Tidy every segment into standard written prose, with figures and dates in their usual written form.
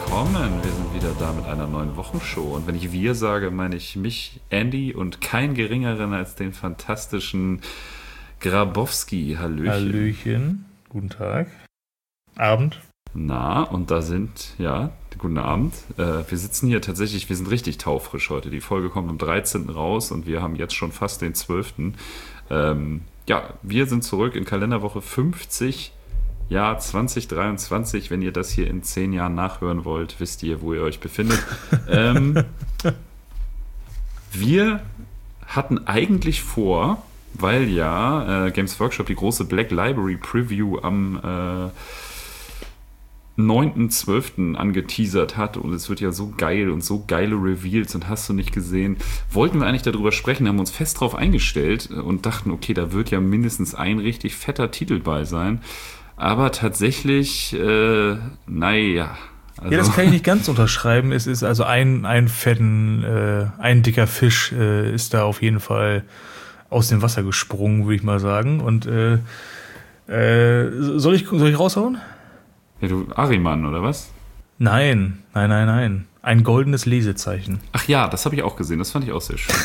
willkommen. Wir sind wieder da mit einer neuen Wochenshow. Und wenn ich wir sage, meine ich mich, Andy, und keinen geringeren als den fantastischen Grabowski. Hallöchen. Hallöchen. Guten Tag. Abend. Na, und da sind, ja, guten Abend. Wir sitzen hier tatsächlich, wir sind richtig taufrisch heute. Die Folge kommt am 13. raus und wir haben jetzt schon fast den 12. Ja, wir sind zurück in Kalenderwoche 50. Jahr 2023, wenn ihr das hier in 10 Jahren nachhören wollt, wisst ihr, wo ihr euch befindet. Wir hatten eigentlich vor, weil ja Games Workshop die große Black Library Preview am 9.12. angeteasert hat und es wird ja so geil und so geile Reveals und hast du nicht gesehen, wollten wir eigentlich darüber sprechen, haben uns fest drauf eingestellt und dachten, okay, da wird ja mindestens ein richtig fetter Titel bei sein. Aber tatsächlich, naja. Also ja, das kann ich nicht ganz unterschreiben. Es ist also ein dicker Fisch ist da auf jeden Fall aus dem Wasser gesprungen, würde ich mal sagen. Und soll ich raushauen? Ja, du Ahriman, oder was? Nein. Ein goldenes Lesezeichen. Ach ja, das habe ich auch gesehen. Das fand ich auch sehr schön.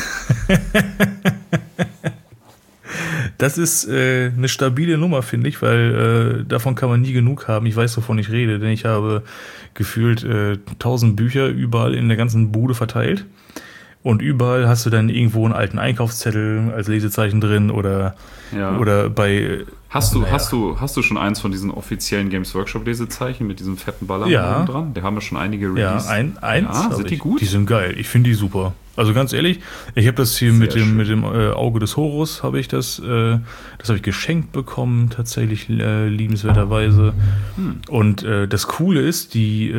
Das ist eine stabile Nummer, finde ich, weil davon kann man nie genug haben. Ich weiß, wovon ich rede, denn ich habe gefühlt 1000 Bücher überall in der ganzen Bude verteilt. Und überall hast du dann irgendwo einen alten Einkaufszettel als Lesezeichen drin oder bei... Hast du schon eins von diesen offiziellen Games Workshop Lesezeichen mit diesem fetten Baller dran? Da haben wir schon einige Release. Ja, eins. Ja, sind die gut? Die sind geil. Ich finde die super. Also ganz ehrlich, ich habe das hier mit dem Auge des Horus habe ich das habe ich geschenkt bekommen, tatsächlich liebenswerterweise. Und das Coole ist,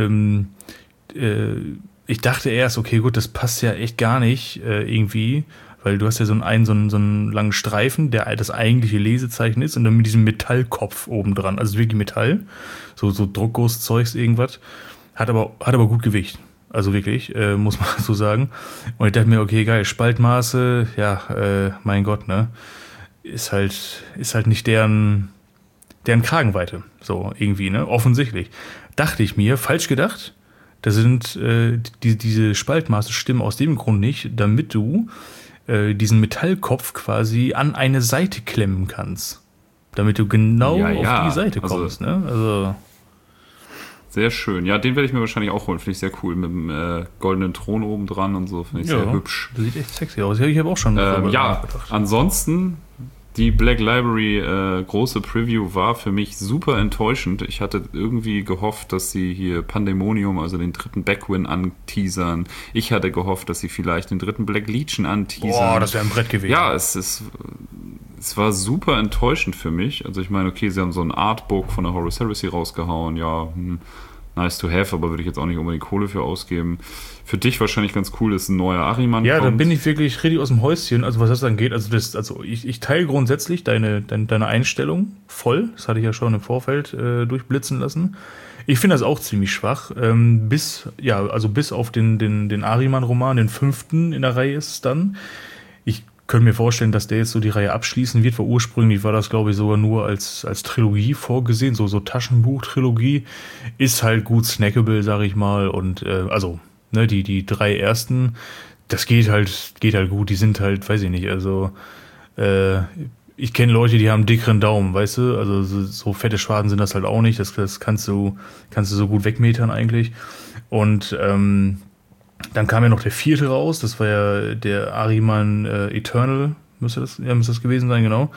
ich dachte erst, okay, gut, das passt ja echt gar nicht irgendwie, weil du hast ja so einen langen Streifen, der das eigentliche Lesezeichen ist und dann mit diesem Metallkopf oben dran, also wirklich Metall, so Druckgusszeugs irgendwas, hat aber gut Gewicht. Also wirklich, muss man so sagen. Und ich dachte mir, okay, geil, Spaltmaße, ja, mein Gott, ne? Ist halt nicht deren Kragenweite. So, irgendwie, ne? Offensichtlich. Dachte ich mir, falsch gedacht. Da sind diese Spaltmaße stimmen aus dem Grund nicht, damit du diesen Metallkopf quasi an eine Seite klemmen kannst. Damit du genau auf die Seite kommst, ne? Also... Sehr schön. Ja, den werde ich mir wahrscheinlich auch holen. Finde ich sehr cool. Mit dem goldenen Thron oben dran und so. Finde ich sehr hübsch. Das sieht echt sexy aus. Ich habe auch schon nachgedacht. Ansonsten, die Black Library große Preview war für mich super enttäuschend. Ich hatte irgendwie gehofft, dass sie hier Pandemonium, also den dritten Backwin, anteasern. Ich hatte gehofft, dass sie vielleicht den dritten Black Legion anteasern. Boah, das wäre ein Brett gewesen. Ja, es war super enttäuschend für mich. Also ich meine, okay, sie haben so ein Artbook von der Horus Heresy rausgehauen. Ja, nice to have, aber würde ich jetzt auch nicht unbedingt Kohle für ausgeben. Für dich wahrscheinlich ganz cool, dass ein neuer Ahriman kommt. Ja, da bin ich wirklich richtig aus dem Häuschen, also was das angeht. Also ich teile grundsätzlich deine Einstellung voll. Das hatte ich ja schon im Vorfeld durchblitzen lassen. Ich finde das auch ziemlich schwach. Bis auf den Ahriman-Roman, den 5. in der Reihe ist es dann. Ich könnte mir vorstellen, dass der jetzt so die Reihe abschließen wird, weil ursprünglich war das, glaube ich, sogar nur als Trilogie vorgesehen, so Taschenbuch-Trilogie. Ist halt gut snackable, sag ich mal, und die 3 ersten, das geht halt gut, die sind halt, weiß ich nicht, also ich kenne Leute, die haben einen dickeren Daumen, weißt du, also so fette Schwaden sind das halt auch nicht, das kannst du so gut wegmetern eigentlich. Und dann kam ja noch der 4. raus, das war ja der Ahriman Eternal, müsste das gewesen sein, genau.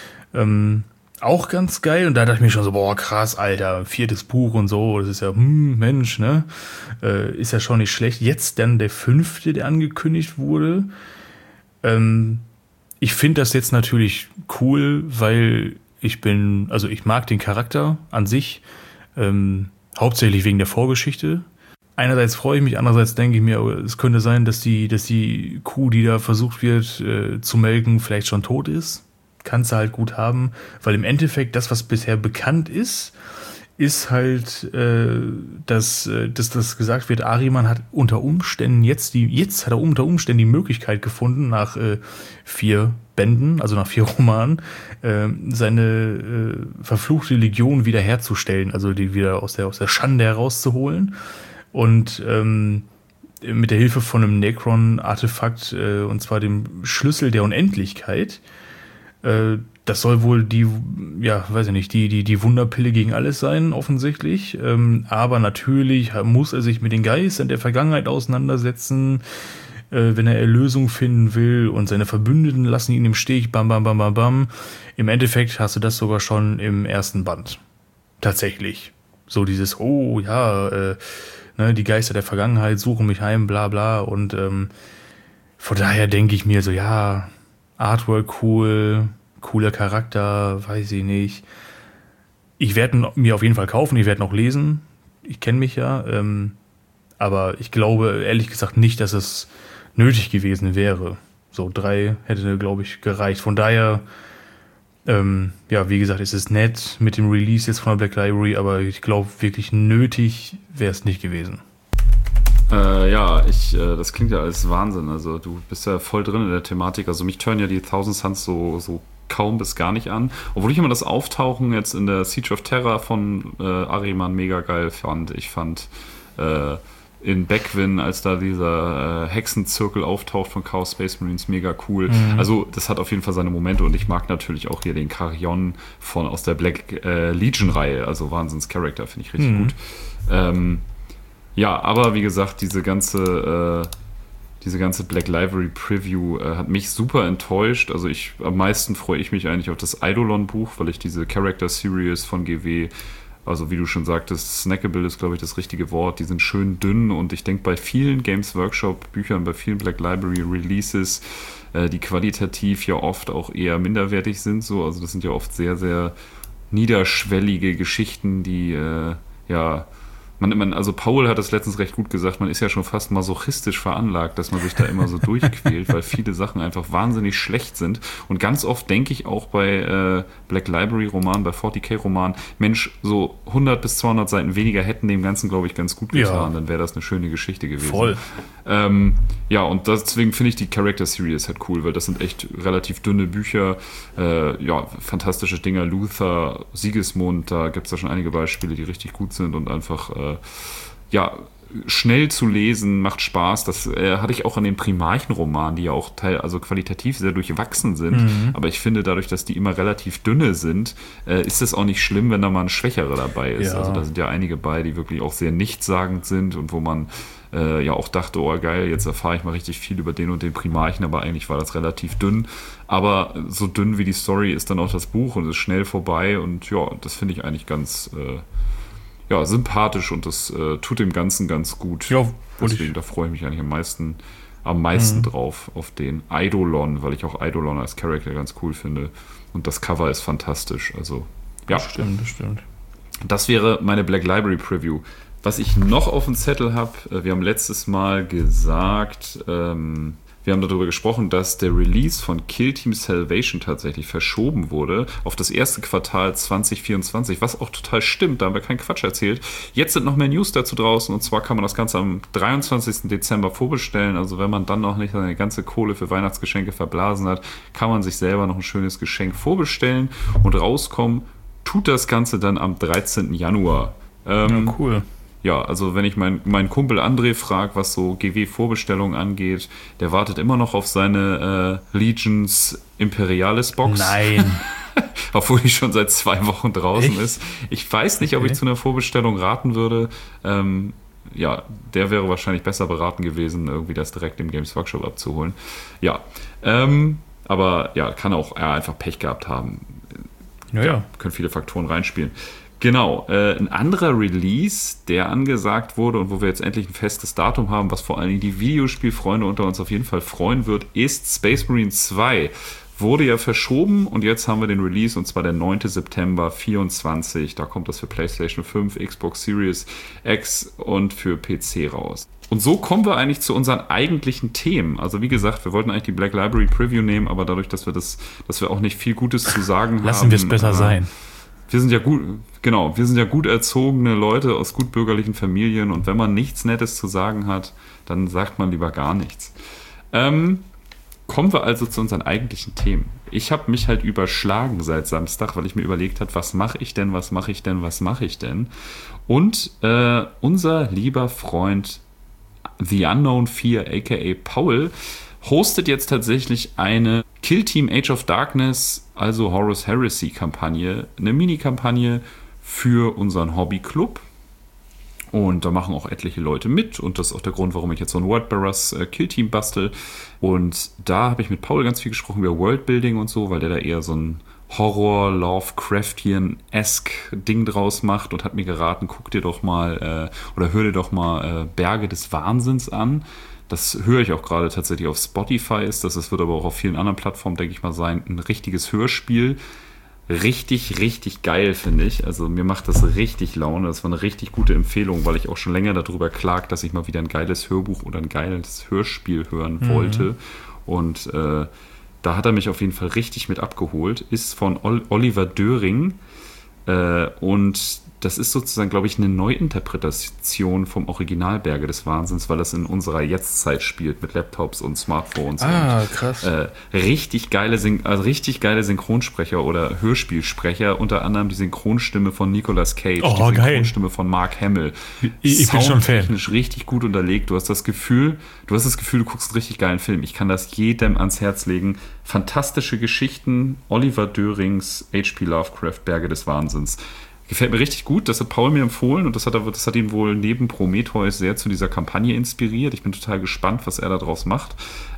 Auch ganz geil, und da dachte ich mir schon so, boah, krass, Alter, 4. Buch und so, das ist ja, Mensch, ne, ist ja schon nicht schlecht. Jetzt dann der 5., der angekündigt wurde. Ich finde das jetzt natürlich cool, weil ich mag den Charakter an sich, hauptsächlich wegen der Vorgeschichte. Einerseits freue ich mich, andererseits denke ich mir, es könnte sein, dass die Kuh, die da versucht wird zu melken, vielleicht schon tot ist. Kannst du halt gut haben, weil im Endeffekt das, was bisher bekannt ist halt, dass gesagt wird, Ahriman hat unter Umständen jetzt hat er unter Umständen die Möglichkeit gefunden, nach 4 Bänden, also nach 4 Romanen, seine verfluchte Legion wiederherzustellen, also die wieder aus der Schande herauszuholen. Und mit der Hilfe von einem Necron-Artefakt, und zwar dem Schlüssel der Unendlichkeit, das soll wohl die Wunderpille gegen alles sein, offensichtlich. Aber natürlich muss er sich mit den Geistern der Vergangenheit auseinandersetzen, wenn er Erlösung finden will, und seine Verbündeten lassen ihn im Stich, bam, bam, bam, bam, bam. Im Endeffekt hast du das sogar schon im ersten Band. Tatsächlich. So dieses, die Geister der Vergangenheit suchen mich heim, bla bla. Und von daher denke ich mir so, ja, Artwork cool, cooler Charakter, weiß ich nicht. Ich werde mir auf jeden Fall kaufen, ich werde noch lesen. Ich kenne mich ja. Aber ich glaube ehrlich gesagt nicht, dass es nötig gewesen wäre. So 3 hätte, glaube ich, gereicht. Von daher, wie gesagt, es ist nett mit dem Release jetzt von der Black Library, aber ich glaube, wirklich nötig wäre es nicht gewesen. Das klingt ja alles Wahnsinn. Also du bist ja voll drin in der Thematik. Also mich turnen ja die Thousand Suns so kaum bis gar nicht an. Obwohl ich immer das Auftauchen jetzt in der Siege of Terror von Ahriman mega geil fand. Ich fand in Beckwin, als da dieser Hexenzirkel auftaucht von Chaos Space Marines, mega cool. Mhm. Also das hat auf jeden Fall seine Momente, und ich mag natürlich auch hier den Carrion aus der Black Legion-Reihe. Also Wahnsinns-Charakter, finde ich richtig gut. Aber wie gesagt, diese ganze Black Library Preview hat mich super enttäuscht. Also am meisten freue ich mich eigentlich auf das Eidolon-Buch, weil ich diese Character Series von GW, also wie du schon sagtest, snackable ist, glaube ich, das richtige Wort. Die sind schön dünn, und ich denke, bei vielen Games Workshop Büchern, bei vielen Black Library Releases, die qualitativ ja oft auch eher minderwertig sind, so. Also das sind ja oft sehr, sehr niederschwellige Geschichten, die also Paul hat es letztens recht gut gesagt, man ist ja schon fast masochistisch veranlagt, dass man sich da immer so durchquält, weil viele Sachen einfach wahnsinnig schlecht sind. Und ganz oft denke ich auch bei Black Library Romanen, bei 40k Romanen, Mensch, so 100 bis 200 Seiten weniger hätten dem Ganzen, glaube ich, ganz gut getan. Dann wäre das eine schöne Geschichte gewesen. Voll. Und deswegen finde ich die Character Series halt cool, weil das sind echt relativ dünne Bücher, fantastische Dinger. Luther, Sigismund, da gibt es ja schon einige Beispiele, die richtig gut sind und einfach schnell zu lesen, macht Spaß. Das hatte ich auch an den Primarchen-Romanen, die ja auch qualitativ sehr durchwachsen sind. Mhm. Aber ich finde, dadurch, dass die immer relativ dünne sind, ist es auch nicht schlimm, wenn da mal ein Schwächerer dabei ist. Ja. Also da sind ja einige bei, die wirklich auch sehr nichtssagend sind und wo man auch dachte, oh geil, jetzt erfahre ich mal richtig viel über den und den Primarchen, aber eigentlich war das relativ dünn. Aber so dünn wie die Story ist dann auch das Buch, und ist schnell vorbei, und das finde ich eigentlich ganz sympathisch, und das tut dem Ganzen ganz gut. Ja, deswegen, da freue ich mich eigentlich am meisten drauf, auf den Eidolon, weil ich auch Eidolon als Charakter ganz cool finde. Und das Cover ist fantastisch. Also, ja. Das stimmt. Das wäre meine Black Library Preview. Was ich noch auf dem Zettel habe, wir haben letztes Mal gesagt, wir haben darüber gesprochen, dass der Release von Kill Team Salvation tatsächlich verschoben wurde auf das erste Quartal 2024, was auch total stimmt, da haben wir keinen Quatsch erzählt. Jetzt sind noch mehr News dazu draußen, und zwar kann man das Ganze am 23. Dezember vorbestellen. Also wenn man dann noch nicht seine ganze Kohle für Weihnachtsgeschenke verblasen hat, kann man sich selber noch ein schönes Geschenk vorbestellen, und rauskommen tut das Ganze dann am 13. Januar. Cool. Ja, also wenn ich meinen Kumpel André frage, was so GW-Vorbestellungen angeht, der wartet immer noch auf seine Legions Imperialis Box. Nein. Obwohl die schon seit 2 Wochen draußen ist. Ich weiß nicht, ob ich zu einer Vorbestellung raten würde. Der wäre wahrscheinlich besser beraten gewesen, irgendwie das direkt im Games Workshop abzuholen. Ja, aber kann auch einfach Pech gehabt haben. Ja. Können viele Faktoren reinspielen. Genau, ein anderer Release, der angesagt wurde und wo wir jetzt endlich ein festes Datum haben, was vor allem die Videospielfreunde unter uns auf jeden Fall freuen wird, ist Space Marine 2. Wurde ja verschoben, und jetzt haben wir den Release, und zwar der 9. September 2024. Da kommt das für PlayStation 5, Xbox Series X und für PC raus. Und so kommen wir eigentlich zu unseren eigentlichen Themen. Also wie gesagt, wir wollten eigentlich die Black Library Preview nehmen, aber dadurch, dass wir auch nicht viel Gutes zu sagen haben. Lassen wir es besser sein. Wir sind ja gut erzogene Leute aus gut bürgerlichen Familien, und wenn man nichts Nettes zu sagen hat, dann sagt man lieber gar nichts. Kommen kommen wir also zu unseren eigentlichen Themen. Ich habe mich halt überschlagen seit Samstag, weil ich mir überlegt habe, was mache ich denn? Und unser lieber Freund The Unknown 4, aka Paul, hostet jetzt tatsächlich eine Kill Team Age of Darkness, also Horus Heresy Kampagne, eine Mini-Kampagne für unseren Hobbyclub. Und da machen auch etliche Leute mit. Und das ist auch der Grund, warum ich jetzt so ein Wordbearers Kill-Team bastel. Und da habe ich mit Paul ganz viel gesprochen über Worldbuilding und so, weil der da eher so ein Horror-Lovecraftian-esque Ding draus macht und hat mir geraten, guck dir doch mal oder hör dir doch mal Berge des Wahnsinns an. Das höre ich auch gerade tatsächlich auf Spotify das wird aber auch auf vielen anderen Plattformen, denke ich mal, sein. Ein richtiges Hörspiel. Richtig, richtig geil, finde ich. Also mir macht das richtig Laune. Das war eine richtig gute Empfehlung, weil ich auch schon länger darüber klag, dass ich mal wieder ein geiles Hörbuch oder ein geiles Hörspiel hören wollte. Und da hat er mich auf jeden Fall richtig mit abgeholt. Ist von Oliver Döring und das ist sozusagen, glaube ich, eine Neuinterpretation vom Original Berge des Wahnsinns, weil das in unserer Jetztzeit spielt mit Laptops und Smartphones. Krass. Richtig geile Synchronsprecher oder Hörspielsprecher, unter anderem die Synchronstimme von Nicolas Cage, die Synchronstimme von Mark Hamill. Ich bin schon Fan. Technisch richtig gut unterlegt. Du hast das Gefühl, du guckst einen richtig geilen Film. Ich kann das jedem ans Herz legen. Fantastische Geschichten. Oliver Dörings H.P. Lovecraft, Berge des Wahnsinns. Gefällt mir richtig gut, das hat Paul mir empfohlen und das hat ihn wohl neben Prometheus sehr zu dieser Kampagne inspiriert. Ich bin total gespannt, was er da draus macht.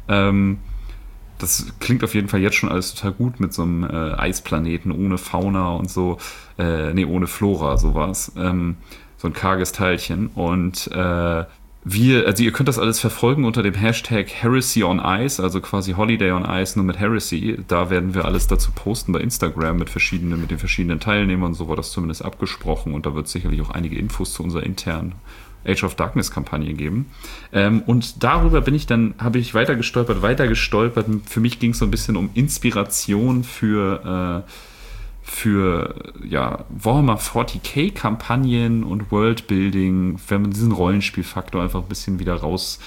Das klingt auf jeden Fall jetzt schon alles total gut mit so einem Eisplaneten ohne Fauna und so. Ohne Flora, sowas. So ein karges Teilchen. Und ihr könnt das alles verfolgen unter dem Hashtag Heresy on Ice, also quasi Holiday on Ice, nur mit Heresy. Da werden wir alles dazu posten bei Instagram mit den verschiedenen Teilnehmern. So war das zumindest abgesprochen. Und da wird es sicherlich auch einige Infos zu unserer internen Age of Darkness Kampagne geben. Und darüber habe ich weiter gestolpert. Für mich ging es so ein bisschen um Inspiration für Warhammer 40k-Kampagnen und Worldbuilding, wenn man diesen Rollenspielfaktor einfach ein bisschen wieder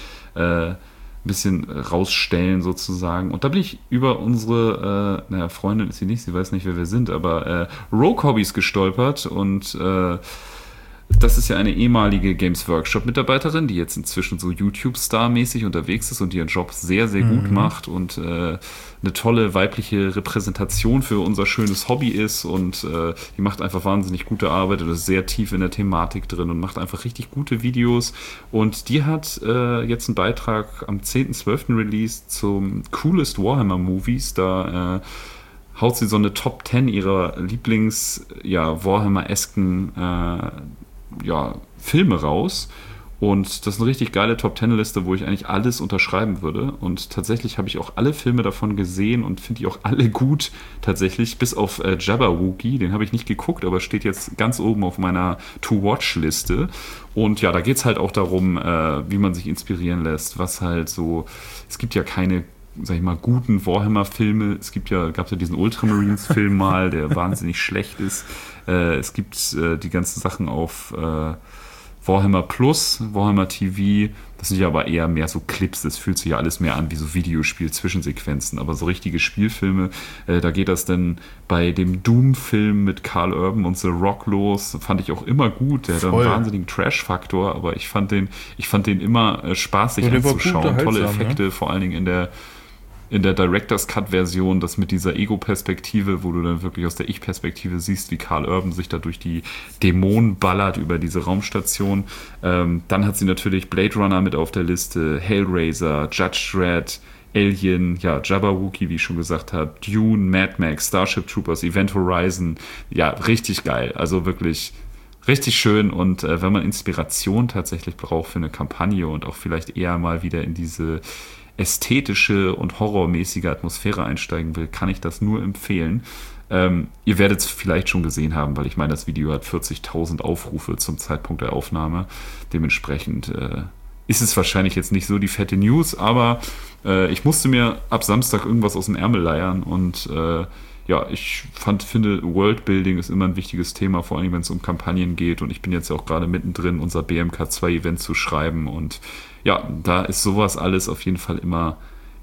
rausstellen sozusagen. Und da bin ich über unsere, Freundin ist sie nicht, sie weiß nicht, wer wir sind, aber Rogue Hobbies gestolpert und das ist ja eine ehemalige Games Workshop-Mitarbeiterin, die jetzt inzwischen so YouTube-Star-mäßig unterwegs ist und ihren Job sehr, sehr gut macht und eine tolle weibliche Repräsentation für unser schönes Hobby ist und die macht einfach wahnsinnig gute Arbeit und ist sehr tief in der Thematik drin und macht einfach richtig gute Videos. Und die hat jetzt einen Beitrag am 10.12. released zum Coolest Warhammer Movies. Da haut sie so eine Top 10 ihrer Warhammer-esken Filme raus und das ist eine richtig geile Top-10-Liste, wo ich eigentlich alles unterschreiben würde und tatsächlich habe ich auch alle Filme davon gesehen und finde die auch alle gut tatsächlich, bis auf Jabberwocky, den habe ich nicht geguckt, aber steht jetzt ganz oben auf meiner To-Watch-Liste und ja, da geht es halt auch darum, wie man sich inspirieren lässt, was halt so, es gibt ja keine, sag ich mal, guten Warhammer-Filme. Gab ja diesen Ultramarines-Film mal, der wahnsinnig schlecht ist. Es gibt die ganzen Sachen auf Warhammer Plus, Warhammer TV. Das sind ja aber eher mehr so Clips. Das fühlt sich ja alles mehr an wie so Videospiel-Zwischensequenzen. Aber so richtige Spielfilme, da geht das dann bei dem Doom-Film mit Karl Urban und The Rock los. Fand ich auch immer gut. Der hat einen wahnsinnigen Trash-Faktor, aber ich fand den immer spaßig anzuschauen. Tolle Effekte, ne? Vor allen Dingen in der Director's Cut-Version, das mit dieser Ego-Perspektive, wo du dann wirklich aus der Ich-Perspektive siehst, wie Karl Urban sich da durch die Dämonen ballert über diese Raumstation. Dann hat sie natürlich Blade Runner mit auf der Liste, Hellraiser, Judge Dredd, Alien, Jabberwocky, wie ich schon gesagt habe, Dune, Mad Max, Starship Troopers, Event Horizon. Ja, richtig geil. Also wirklich richtig schön. Und wenn man Inspiration tatsächlich braucht für eine Kampagne und auch vielleicht eher mal wieder in diese ästhetische und horrormäßige Atmosphäre einsteigen will, kann ich das nur empfehlen. Ihr werdet es vielleicht schon gesehen haben, weil ich meine, das Video hat 40.000 Aufrufe zum Zeitpunkt der Aufnahme. Dementsprechend ist es wahrscheinlich jetzt nicht so die fette News, aber ich musste mir ab Samstag irgendwas aus dem Ärmel leiern und ich finde, Worldbuilding ist immer ein wichtiges Thema, vor allem wenn es um Kampagnen geht und ich bin jetzt auch gerade mittendrin, unser BMK2-Event zu schreiben und ja, da ist sowas alles auf jeden Fall immer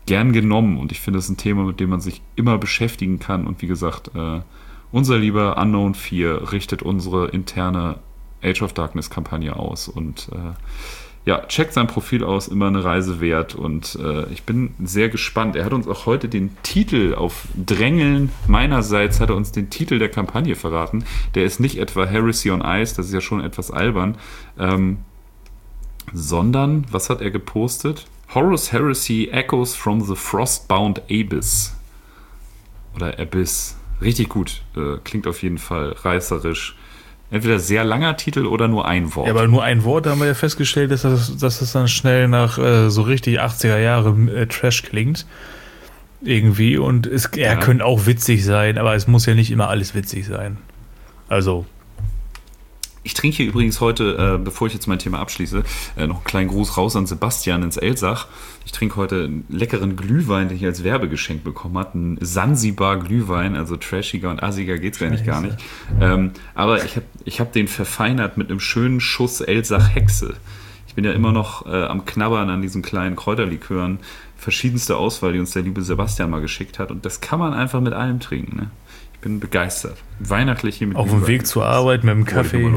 gern genommen und ich finde, es ist ein Thema, mit dem man sich immer beschäftigen kann und wie gesagt, unser lieber Unknown 4 richtet unsere interne Age of Darkness Kampagne aus und ja, checkt sein Profil aus, immer eine Reise wert und ich bin sehr gespannt. Er hat uns auch heute den Titel auf Drängeln meinerseits, hat er uns den Titel der Kampagne verraten. Der ist nicht etwa Heresy on Ice, das ist ja schon etwas albern, sondern, was hat er gepostet? Horus Heresy Echoes from the Frostbound Abyss. Oder Abyss. Richtig gut. Klingt auf jeden Fall reißerisch. Entweder sehr langer Titel oder nur ein Wort. Ja, aber nur ein Wort, da haben wir ja festgestellt, dass das dann schnell nach so richtig 80er Jahre Trash klingt. Irgendwie. Und er könnte auch witzig sein, aber es muss ja nicht immer alles witzig sein. Also. Ich trinke hier übrigens heute, bevor ich jetzt mein Thema abschließe, noch einen kleinen Gruß raus an Sebastian ins Elsach. Ich trinke heute einen leckeren Glühwein, den ich als Werbegeschenk bekommen habe. Ein Sansibar-Glühwein, also trashiger und assiger geht's eigentlich gar nicht. Aber ich hab den verfeinert mit einem schönen Schuss Elsach-Hexe. Ich bin ja immer noch am Knabbern an diesen kleinen Kräuterlikören. Verschiedenste Auswahl, die uns der liebe Sebastian mal geschickt hat. Und das kann man einfach mit allem trinken, ne? Ich bin begeistert. Weihnachtlich hier mit auf dem Weg zur Arbeit mit dem Kaffee.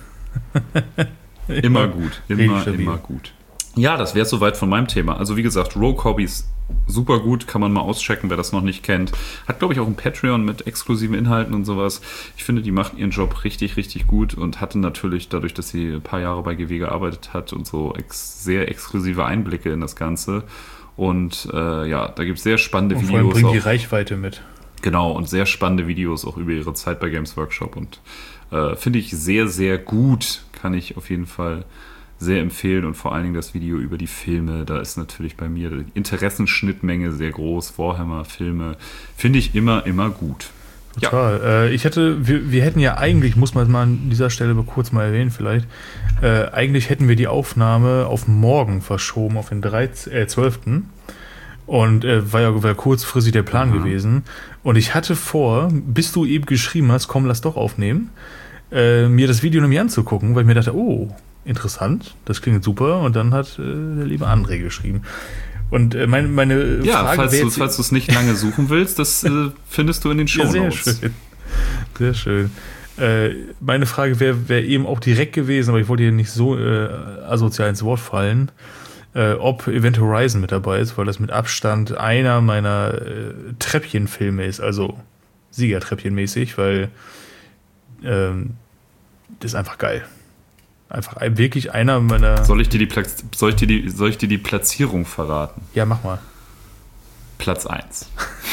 Immer gut. Immer gut. Ja, das wäre soweit von meinem Thema. Also wie gesagt, Rogue Hobbies, super gut. Kann man mal auschecken, wer das noch nicht kennt. Hat, glaube ich, auch ein Patreon mit exklusiven Inhalten und sowas. Ich finde, die macht ihren Job richtig, richtig gut und hatte natürlich, dadurch, dass sie ein paar Jahre bei GW gearbeitet hat und so sehr exklusive Einblicke in das Ganze. Und ja, da gibt es sehr spannende Videos. Vor allem bringt die Reichweite mit. Genau, und sehr spannende Videos auch über ihre Zeit bei Games Workshop und finde ich sehr, sehr gut, kann ich auf jeden Fall sehr empfehlen und vor allen Dingen das Video über die Filme, da ist natürlich bei mir die Interessenschnittmenge sehr groß, Warhammer, Filme, finde ich immer gut. Total. Ja. Wir hätten ja eigentlich, muss man mal an dieser Stelle kurz mal erwähnen vielleicht, eigentlich hätten wir die Aufnahme auf morgen verschoben, auf den 12. Und war ja kurzfristig der Plan gewesen. Und ich hatte vor, bis du eben geschrieben hast, komm, lass doch aufnehmen, mir das Video nämlich anzugucken, weil ich mir dachte, oh, interessant, das klingt super. Und dann hat der liebe André geschrieben. Und meine Frage wäre falls du es nicht lange suchen willst, das findest du in den Shownotes. Ja, sehr schön. Meine Frage wäre eben auch direkt gewesen, aber ich wollte hier nicht so asozial ins Wort fallen, ob Event Horizon mit dabei ist, weil das mit Abstand einer meiner Treppchenfilme ist, also Siegertreppchenmäßig, weil das ist einfach geil. Einfach wirklich einer meiner... Soll ich dir die Platzierung verraten? Ja, mach mal. Platz 1.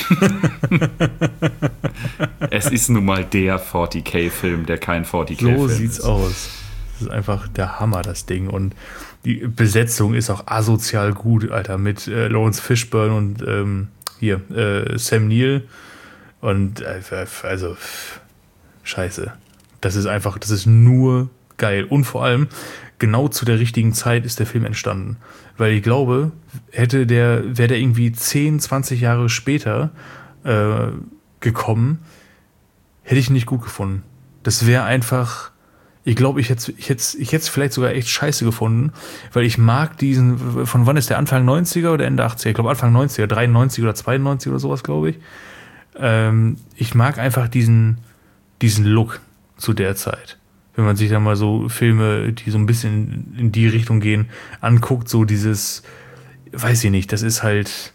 Es ist nun mal der 40k-Film, der kein 40k-Film ist. So sieht's aus. Das ist einfach der Hammer, das Ding. Und die Besetzung ist auch asozial gut, Alter, mit Lawrence Fishburne und Sam Neill. Und also, scheiße. Das ist nur geil. Und vor allem, genau zu der richtigen Zeit ist der Film entstanden. Weil ich glaube, wäre der irgendwie 10, 20 Jahre später gekommen, hätte ich ihn nicht gut gefunden. Das wäre einfach, ich glaube, ich hätte es vielleicht sogar echt scheiße gefunden, weil ich mag diesen, von wann ist der, Anfang 90er oder Ende 80er? Ich glaube Anfang 90er, 93 oder 92 oder sowas, glaube ich. Ich mag einfach diesen Look zu der Zeit. Wenn man sich dann mal so Filme, die so ein bisschen in die Richtung gehen, anguckt, so dieses, weiß ich nicht, das ist halt,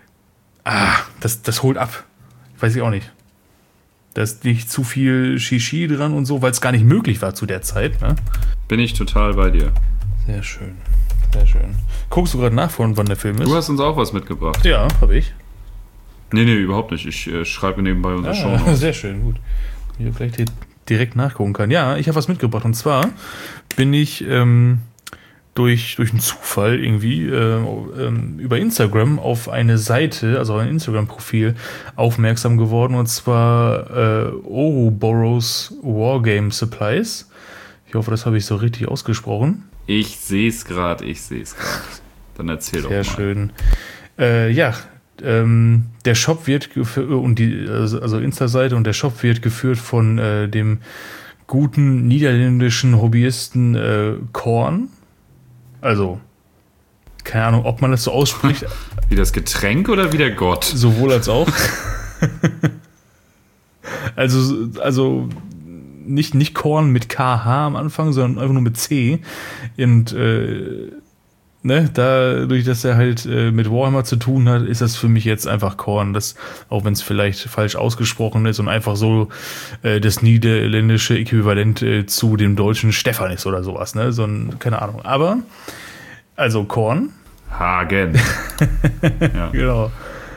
das holt ab. Weiß ich auch nicht. Da ist nicht zu viel Shishi dran und so, weil es gar nicht möglich war zu der Zeit. Ne? Bin ich total bei dir. Sehr schön, sehr schön. Guckst du gerade nach, von wann der Film ist? Du hast uns auch was mitgebracht. Ja, habe ich. Nee, überhaupt nicht. Ich schreibe nebenbei unsere Show. Sehr schön, gut. Hier vielleicht direkt nachgucken kann. Ja, ich habe was mitgebracht. Und zwar bin ich durch einen Zufall irgendwie über Instagram auf eine Seite, also ein Instagram-Profil aufmerksam geworden. Und zwar Ouroboros Wargame Supplies. Ich hoffe, das habe ich so richtig ausgesprochen. Ich sehe es gerade. Dann erzähl doch mal. Sehr schön. Der Shop wird also Insta-Seite und der Shop wird geführt von dem guten niederländischen Hobbyisten Korn. Also keine Ahnung, ob man das so ausspricht. Wie das Getränk oder wie der Gott? Sowohl als auch. Also nicht Korn mit KH am Anfang, sondern einfach nur mit C. Und dadurch, dass er halt mit Warhammer zu tun hat, ist das für mich jetzt einfach Korn. Das, auch wenn es vielleicht falsch ausgesprochen ist und einfach so das niederländische Äquivalent zu dem deutschen Stefan ist oder sowas, ne? So ein, keine Ahnung. Aber, also Korn. Hagen. Ja. Genau.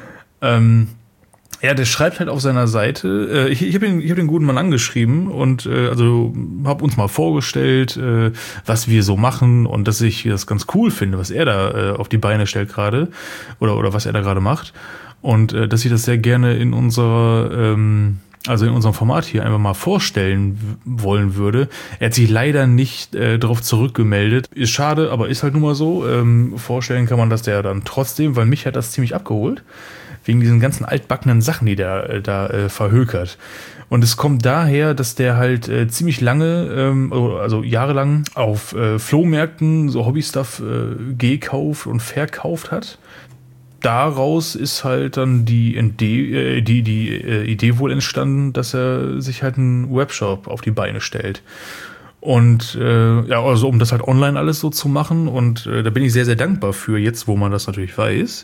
Ja, der schreibt halt auf seiner Seite, ich hab den guten Mann angeschrieben und habe uns mal vorgestellt, was wir so machen und dass ich das ganz cool finde, was er da auf die Beine stellt gerade oder was er da gerade macht und dass ich das sehr gerne in unserem Format hier einfach mal vorstellen wollen würde. Er hat sich leider nicht darauf zurückgemeldet. Ist schade, aber ist halt nun mal so. Vorstellen kann man das der dann trotzdem, weil mich hat das ziemlich abgeholt. Wegen diesen ganzen altbackenen Sachen, die der da verhökert. Und es kommt daher, dass der halt ziemlich lange, also jahrelang auf Flohmärkten so Hobby-Stuff gekauft und verkauft hat. Daraus ist halt dann die Idee wohl entstanden, dass er sich halt einen Webshop auf die Beine stellt. Und also um das halt online alles so zu machen. Und da bin ich sehr, sehr dankbar für, jetzt wo man das natürlich weiß.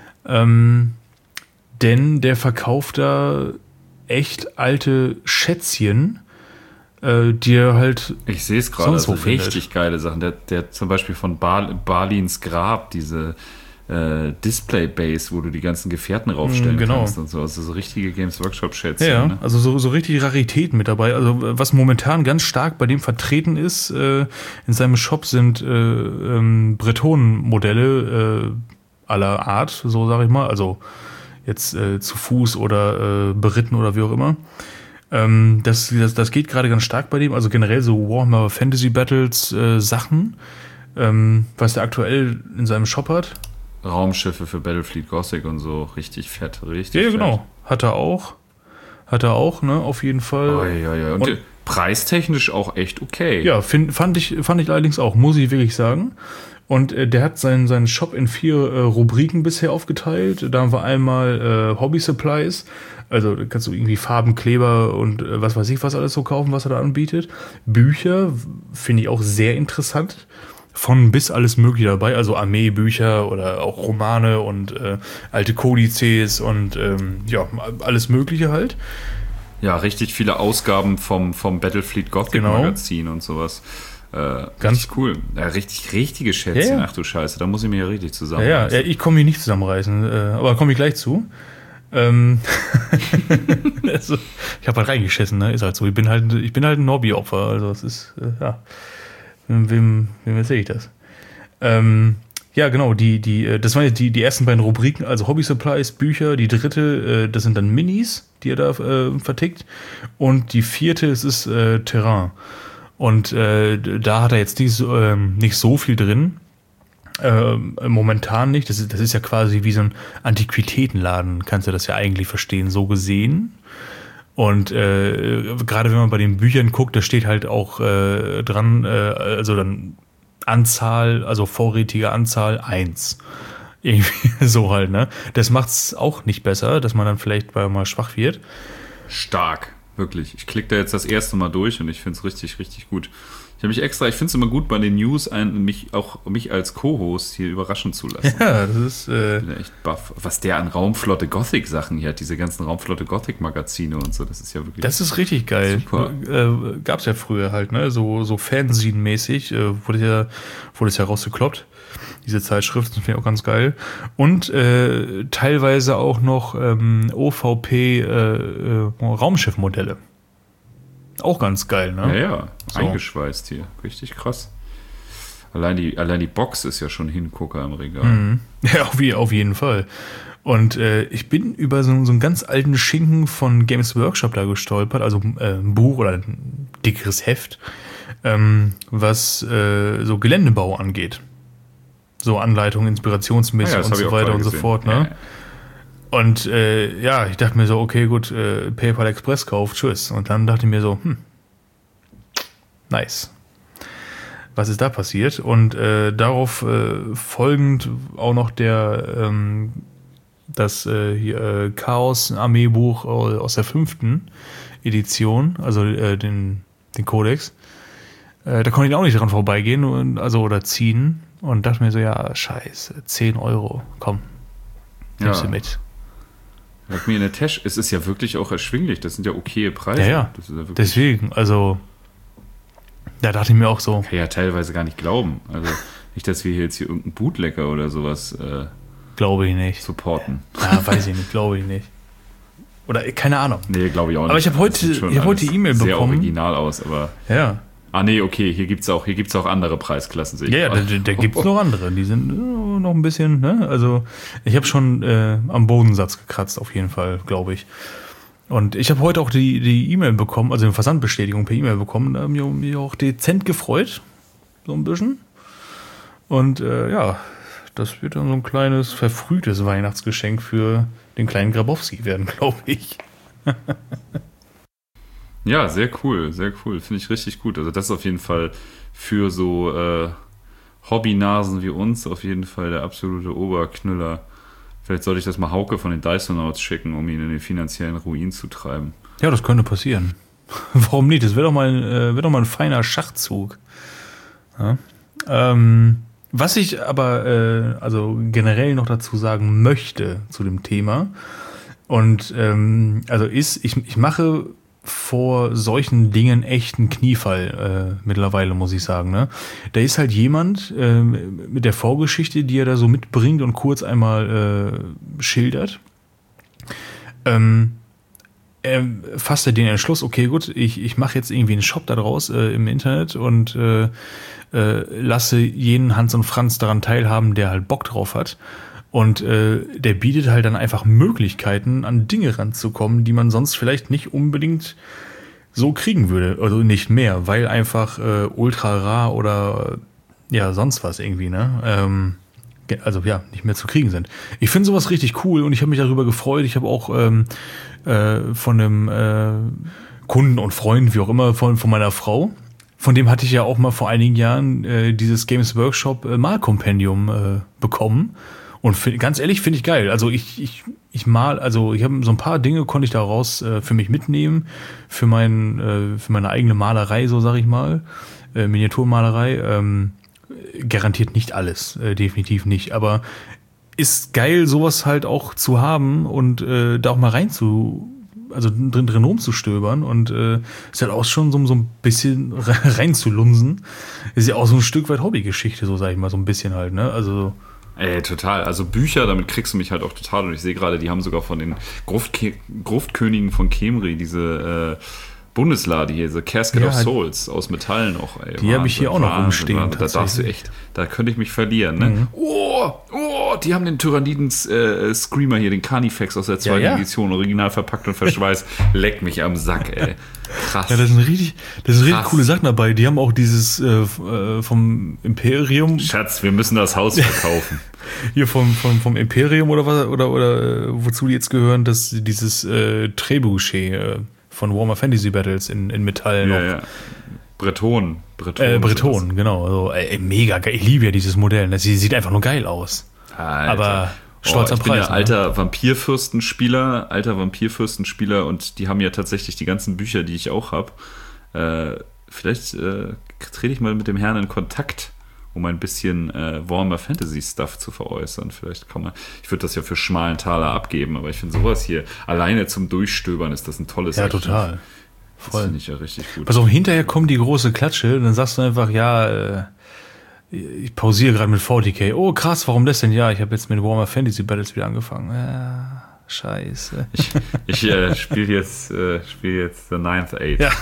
Denn der verkauft da echt alte Schätzchen, die er halt. Ich sehe es gerade, also richtig geile Sachen. Der zum Beispiel von Balins Grab, diese Display-Base, wo du die ganzen Gefährten raufstellen kannst und so. Also so richtige Games Workshop-Schätzchen. Ja, ne? Also so richtig Raritäten mit dabei. Also was momentan ganz stark bei dem vertreten ist, in seinem Shop sind Bretonen-Modelle aller Art, so sag ich mal. Also jetzt zu Fuß oder beritten oder wie auch immer. Das geht gerade ganz stark bei dem. Also generell so Warhammer Fantasy Battles Sachen, was der aktuell in seinem Shop hat. Raumschiffe für Battlefleet Gothic und so, richtig fett, richtig fett. Ja, genau. Hat er auch, ne, auf jeden Fall. Ja. Und preistechnisch auch echt okay. Ja, fand ich allerdings auch, muss ich wirklich sagen. Und der hat seinen Shop in 4 Rubriken bisher aufgeteilt. Da haben wir einmal Hobby Supplies. Also da kannst du irgendwie Farben, Kleber und was weiß ich, was alles so kaufen, was er da anbietet. Bücher finde ich auch sehr interessant. Von bis alles mögliche dabei. Also Armeebücher oder auch Romane und alte Kodizes und alles mögliche halt. Ja, richtig viele Ausgaben vom Battlefleet Gothic Magazin und sowas. Ganz cool. Ja, richtige Schätzchen. Ja. Ach du Scheiße, da muss ich mir ja richtig zusammenreißen. Ja, ich komme hier nicht zusammenreißen, aber komme ich gleich zu. Also, ich habe halt reingeschissen, ne? Ist halt so. Ich bin halt ein Hobbyopfer, also es ist, wem erzähle ich das? Ja, genau, das waren jetzt die ersten beiden Rubriken, also Hobby Supplies, Bücher, die dritte, das sind dann Minis, die er da vertickt, und die vierte, es ist Terrain. Und da hat er jetzt nicht so viel drin. Momentan nicht. Das ist ja quasi wie so ein Antiquitätenladen, kannst du das ja eigentlich verstehen, so gesehen. Und gerade wenn man bei den Büchern guckt, da steht halt auch dran, also dann Anzahl, also vorrätige Anzahl 1. Irgendwie so halt, ne? Das macht's auch nicht besser, dass man dann vielleicht mal schwach wird. Stark. Wirklich. Ich klicke da jetzt das erste Mal durch und ich finde es richtig, richtig gut. Ich finde es immer gut, bei den News mich als Co-Host hier überraschen zu lassen. Ja, das ist. Ich bin echt baff. Was der an Raumflotte Gothic-Sachen hier hat, diese ganzen Raumflotte Gothic-Magazine und so, das ist ja wirklich. Das ist richtig geil. Super. Gab's ja früher halt, ne? So Fanzine-mäßig wurde es ja rausgekloppt. Diese Zeitschrift, das finde ich auch ganz geil. Und teilweise auch noch OVP Raumschiffmodelle. Auch ganz geil, ne? Ja, so. Eingeschweißt hier. Richtig krass. Allein die Box ist ja schon Hingucker im Regal. Mhm. Ja, auf jeden Fall. Und ich bin über so einen ganz alten Schinken von Games Workshop da gestolpert, also ein Buch oder ein dickeres Heft, was so Geländebau angeht. So Anleitungen, inspirationsmäßig und so weiter und so fort, ne? Ja. Und ich dachte mir so, okay, gut, PayPal Express kauft, tschüss. Und dann dachte ich mir so, nice. was ist da passiert? Und darauf folgend auch noch das Chaos-Armee-Buch aus der 5. Edition, also den Kodex. Da konnte ich auch nicht dran vorbeigehen oder ziehen und dachte mir so, ja, scheiße, 10 Euro, komm, nimmst du mit. Sag mir in der Tasche, es ist ja wirklich auch erschwinglich, das sind ja okaye Preise. Ja, das ist ja deswegen, also da dachte ich mir auch so. Kann ich ja teilweise gar nicht glauben. Also nicht, dass wir jetzt hier irgendeinen Bootlegger oder sowas glaube ich nicht. Supporten. Ja, weiß ich nicht, glaube ich nicht. Oder keine Ahnung. Nee, glaube ich auch nicht. Aber ich habe heute die E-Mail bekommen. Sehr original aus, aber... Ja. Ah nee, okay, hier gibt's auch andere Preisklassen. Sehe ich ja, da gibt es noch andere. Die sind noch ein bisschen, ne? Also ich habe schon am Bodensatz gekratzt, auf jeden Fall, glaube ich. Und ich habe heute auch die E-Mail bekommen, also eine Versandbestätigung per E-Mail bekommen. Da haben wir mich auch dezent gefreut. So ein bisschen. Und ja, das wird dann so ein kleines, verfrühtes Weihnachtsgeschenk für den kleinen Grabowski werden, glaube ich. Ja, sehr cool. Finde ich richtig gut. Also das ist auf jeden Fall für so Hobbynasen wie uns auf jeden Fall der absolute Oberknüller. Vielleicht sollte ich das mal Hauke von den Dysonauts schicken, um ihn in den finanziellen Ruin zu treiben. Ja, das könnte passieren. Warum nicht? Das wäre doch mal ein feiner Schachzug. Ja. Was ich aber also generell noch dazu sagen möchte zu dem Thema und also ich mache vor solchen Dingen echt einen Kniefall mittlerweile, muss ich sagen. Ne? Da ist halt jemand mit der Vorgeschichte, die er da so mitbringt und kurz einmal schildert. Fasst er den Entschluss, okay, gut, ich mache jetzt irgendwie einen Shop da draus im Internet und lasse jeden Hans und Franz daran teilhaben, der halt Bock drauf hat. Und der bietet halt dann einfach Möglichkeiten, an Dinge ranzukommen, die man sonst vielleicht nicht unbedingt so kriegen würde. Also nicht mehr, weil einfach ultra rar oder ja, sonst was irgendwie, ne? Also ja, nicht mehr zu kriegen sind. Ich finde sowas richtig cool und ich habe mich darüber gefreut. Ich habe auch von einem Kunden und Freund, wie auch immer, von meiner Frau, von dem hatte ich ja auch mal vor einigen Jahren dieses Games Workshop Malkompendium bekommen. Und ganz ehrlich, finde ich geil. Also ich habe so ein paar Dinge konnte ich daraus für mich mitnehmen, für meine eigene Malerei, so sag ich mal, Miniaturmalerei. Garantiert nicht alles, definitiv nicht. Aber ist geil, sowas halt auch zu haben und da auch mal drin rumzustöbern und ist halt auch schon so ein bisschen reinzulunsen. Ist ja auch so ein Stück weit Hobbygeschichte, so sag ich mal, so ein bisschen halt, ne? Also total. Also Bücher, damit kriegst du mich halt auch total. Und ich sehe gerade, die haben sogar von den Gruftkönigen von Kemri diese Bundeslade hier, diese Casket of Souls aus Metall noch. Ey, die habe ich hier auch noch rumstehen. Da darfst du echt, da könnte ich mich verlieren. Ne? Mhm. Oh, die haben den Tyrannidens Screamer hier, den Carnifex aus der 2. Edition, original verpackt und verschweißt. Leck mich am Sack, ey. Krass. Ja, das sind richtig coole Sachen dabei. Die haben auch dieses vom Imperium. Schatz, wir müssen das Haus verkaufen. Hier vom Imperium oder was, oder wozu die jetzt gehören, dass dieses Trebuchet von Warhammer Fantasy Battles in Metall noch. Ja. Breton, genau. Also, mega geil. Ich liebe ja dieses Modell. Das sieht einfach nur geil aus. Alter. Aber stolz am Preis. Ich bin ja alter Vampirfürstenspieler und die haben ja tatsächlich die ganzen Bücher, die ich auch habe. Vielleicht trete ich mal mit dem Herrn in Kontakt, um ein bisschen Warhammer Fantasy Stuff zu veräußern. Vielleicht ich würde das ja für schmalen Taler abgeben, aber ich finde sowas hier, alleine zum Durchstöbern ist das ein tolles Archiv. Ja, total. Voll. Das finde ich ja richtig gut. Pass auf, hinterher kommt die große Klatsche, dann sagst du einfach, ja, ich pausiere gerade mit 40k. Oh, krass, warum das denn? Ja, ich habe jetzt mit Warhammer Fantasy Battles wieder angefangen. Ja, scheiße. Ich spiele jetzt The Ninth Age. Ja.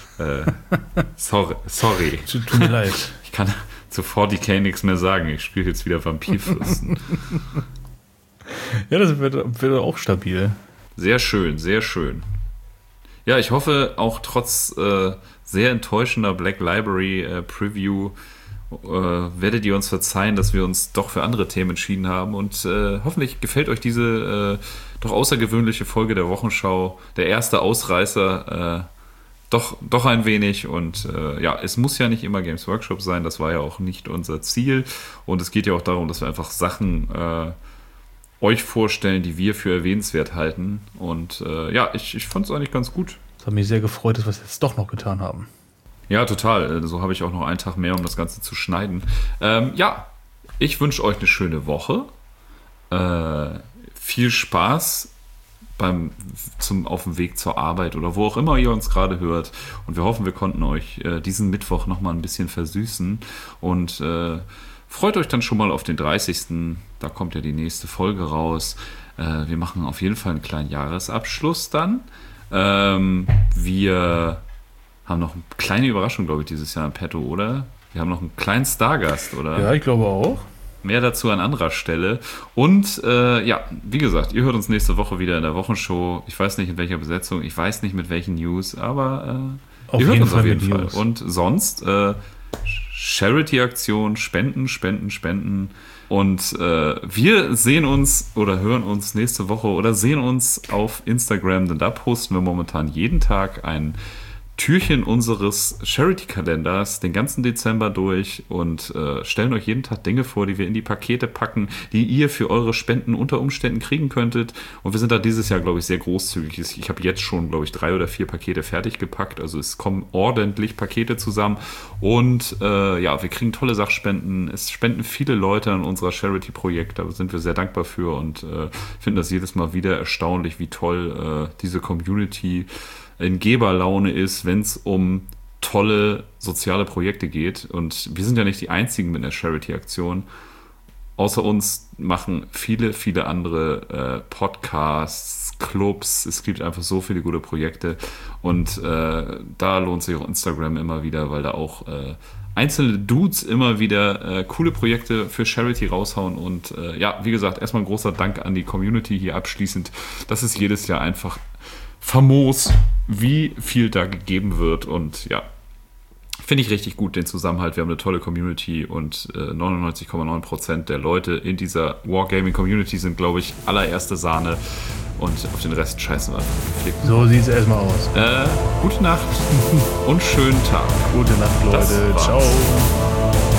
Sorry. Tut mir leid. Ich kann zu 40k nichts mehr sagen. Ich spiele jetzt wieder Vampirfürsten. Ja, das wird auch stabil. Sehr schön, sehr schön. Ja, ich hoffe auch trotz sehr enttäuschender Black Library Preview werdet ihr uns verzeihen, dass wir uns doch für andere Themen entschieden haben und hoffentlich gefällt euch diese doch außergewöhnliche Folge der Wochenschau, der erste Ausreißer doch ein wenig. Und es muss ja nicht immer Games Workshop sein. Das war ja auch nicht unser Ziel. Und es geht ja auch darum, dass wir einfach Sachen euch vorstellen, die wir für erwähnenswert halten. Und ich fand es eigentlich ganz gut. Es hat mich sehr gefreut, dass wir es jetzt doch noch getan haben. Ja, total. So habe ich auch noch einen Tag mehr, um das Ganze zu schneiden. Ich wünsche euch eine schöne Woche. Viel Spaß auf dem Weg zur Arbeit oder wo auch immer ihr uns gerade hört. Und wir hoffen, wir konnten euch diesen Mittwoch nochmal ein bisschen versüßen. Und freut euch dann schon mal auf den 30. Da kommt ja die nächste Folge raus. Wir machen auf jeden Fall einen kleinen Jahresabschluss dann. Wir haben noch eine kleine Überraschung, glaube ich, dieses Jahr im Petto, oder? Wir haben noch einen kleinen Stargast, oder? Ja, ich glaube auch. Mehr dazu an anderer Stelle. Und wie gesagt, ihr hört uns nächste Woche wieder in der Wochenshow. Ich weiß nicht, in welcher Besetzung, ich weiß nicht, mit welchen News, aber ihr hört uns auf jeden Fall. Und sonst Charity-Aktion, Spenden. Und wir sehen uns oder hören uns nächste Woche oder sehen uns auf Instagram, denn da posten wir momentan jeden Tag ein Türchen unseres Charity-Kalenders den ganzen Dezember durch und stellen euch jeden Tag Dinge vor, die wir in die Pakete packen, die ihr für eure Spenden unter Umständen kriegen könntet. Und wir sind da dieses Jahr, glaube ich, sehr großzügig. Ich habe jetzt schon, glaube ich, 3 oder 4 Pakete fertig gepackt. Also es kommen ordentlich Pakete zusammen. Und wir kriegen tolle Sachspenden. Es spenden viele Leute an unserer Charity-Projekt. Da sind wir sehr dankbar für und finden das jedes Mal wieder erstaunlich, wie toll diese Community in Geberlaune ist, wenn es um tolle soziale Projekte geht. Und wir sind ja nicht die Einzigen mit einer Charity-Aktion. Außer uns machen viele, viele andere Podcasts, Clubs. Es gibt einfach so viele gute Projekte. Und da lohnt sich auch Instagram immer wieder, weil da auch einzelne Dudes immer wieder coole Projekte für Charity raushauen. Und wie gesagt, erstmal ein großer Dank an die Community hier abschließend. Das ist jedes Jahr einfach famos, wie viel da gegeben wird. Und finde ich richtig gut, den Zusammenhalt. Wir haben eine tolle Community und 99,9% der Leute in dieser Wargaming-Community sind, glaube ich, allererste Sahne. Und auf den Rest scheißen wir einfach geflickt. So sieht es erstmal aus. Gute Nacht und schönen Tag. Gute Nacht, Leute. Ciao.